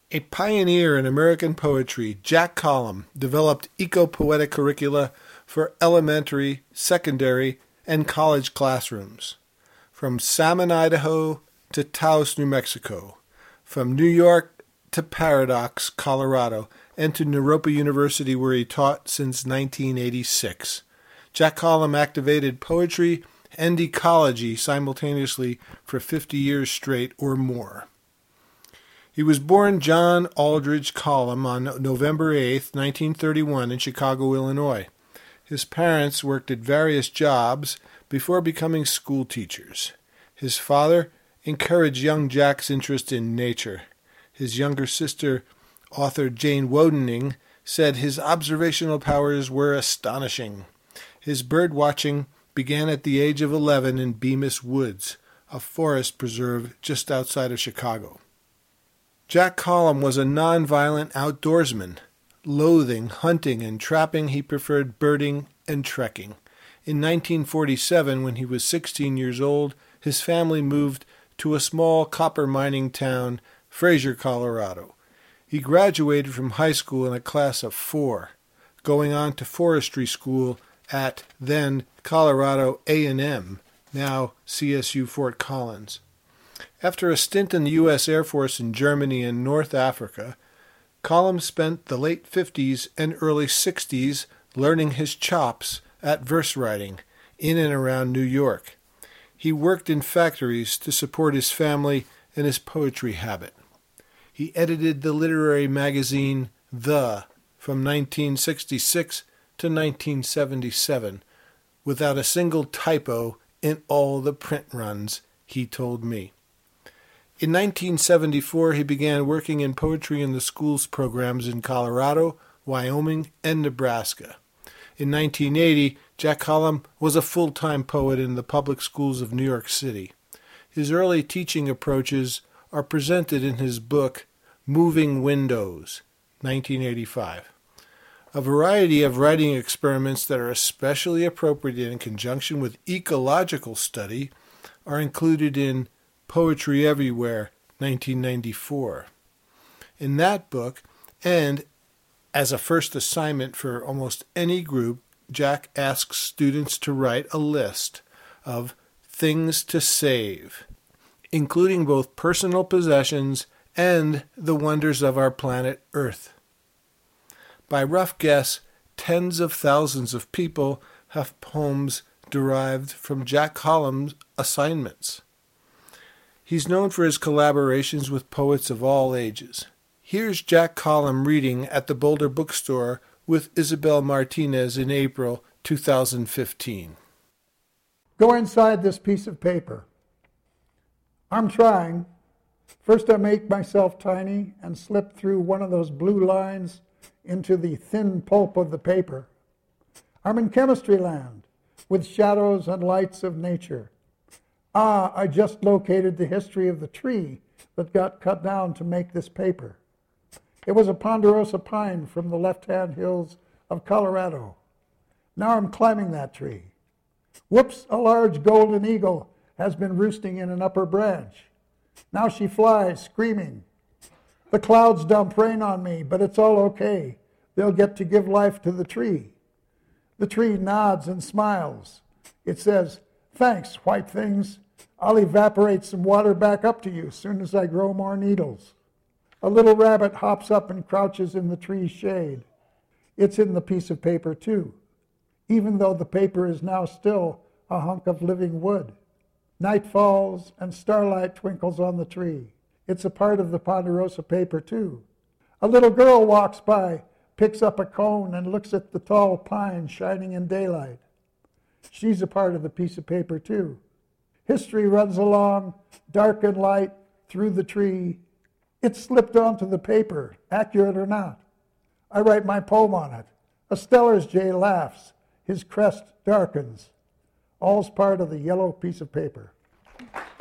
A pioneer in American poetry, Jack Collum developed eco-poetic curricula for elementary, secondary, and college classrooms. From Salmon, Idaho to Taos, New Mexico, from New York to Paradox, Colorado, and to Naropa University where he taught since 1986. Jack Collum activated poetry and ecology simultaneously for 50 years straight or more. He was born John Aldridge Collum on November 8, 1931 in Chicago, Illinois. His parents worked at various jobs before becoming school teachers. His father encouraged young Jack's interest in nature. His younger sister, author Jane Wodening, said his observational powers were astonishing. His bird watching began at the age of 11 in Bemis Woods, a forest preserve just outside of Chicago. Jack Collum was a nonviolent outdoorsman. Loathing hunting and trapping, he preferred birding and trekking. In 1947, when he was 16 years old, his family moved to a small copper mining town, Fraser, Colorado. He graduated from high school in a class of 4, going on to forestry school at then Colorado A&M, now CSU Fort Collins. After a stint in the U.S. Air Force in Germany and North Africa, Collum spent the late 50s and early 60s learning his chops at verse writing in and around New York. He worked in factories to support his family and his poetry habit. He edited the literary magazine The from 1966 to 1977 without a single typo in all the print runs, he told me. In 1974, he began working in poetry in the schools programs in Colorado, Wyoming, and Nebraska. In 1980, Jack Collum was a full-time poet in the public schools of New York City. His early teaching approaches are presented in his book, Moving Windows, 1985. A variety of writing experiments that are especially appropriate in conjunction with ecological study are included in Poetry Everywhere, 1994. In that book, and as a first assignment for almost any group, Jack asks students to write a list of things to save, including both personal possessions and the wonders of our planet Earth. By rough guess, tens of thousands of people have poems derived from Jack Collum's assignments. He's known for his collaborations with poets of all ages. Here's Jack Collum reading at the Boulder Bookstore with Isabel Martinez in April 2015. Go inside this piece of paper. I'm trying. First I make myself tiny and slip through one of those blue lines into the thin pulp of the paper. I'm in chemistry land with shadows and lights of nature. I just located the history of the tree that got cut down to make this paper. It was a ponderosa pine from the left-hand hills of Colorado. Now I'm climbing that tree. Whoops, a large golden eagle has been roosting in an upper branch. Now she flies, screaming. The clouds dump rain on me, but it's all okay. They'll get to give life to the tree. The tree nods and smiles. It says, "Thanks, white things. I'll evaporate some water back up to you as soon as I grow more needles." A little rabbit hops up and crouches in the tree's shade. It's in the piece of paper, too, even though the paper is now still a hunk of living wood. Night falls and starlight twinkles on the tree. It's a part of the ponderosa paper, too. A little girl walks by, picks up a cone, and looks at the tall pine shining in daylight. She's a part of the piece of paper, too. History runs along, dark and light, through the tree. It's slipped onto the paper, accurate or not. I write my poem on it. A Steller's jay laughs. His crest darkens. All's part of the yellow piece of paper.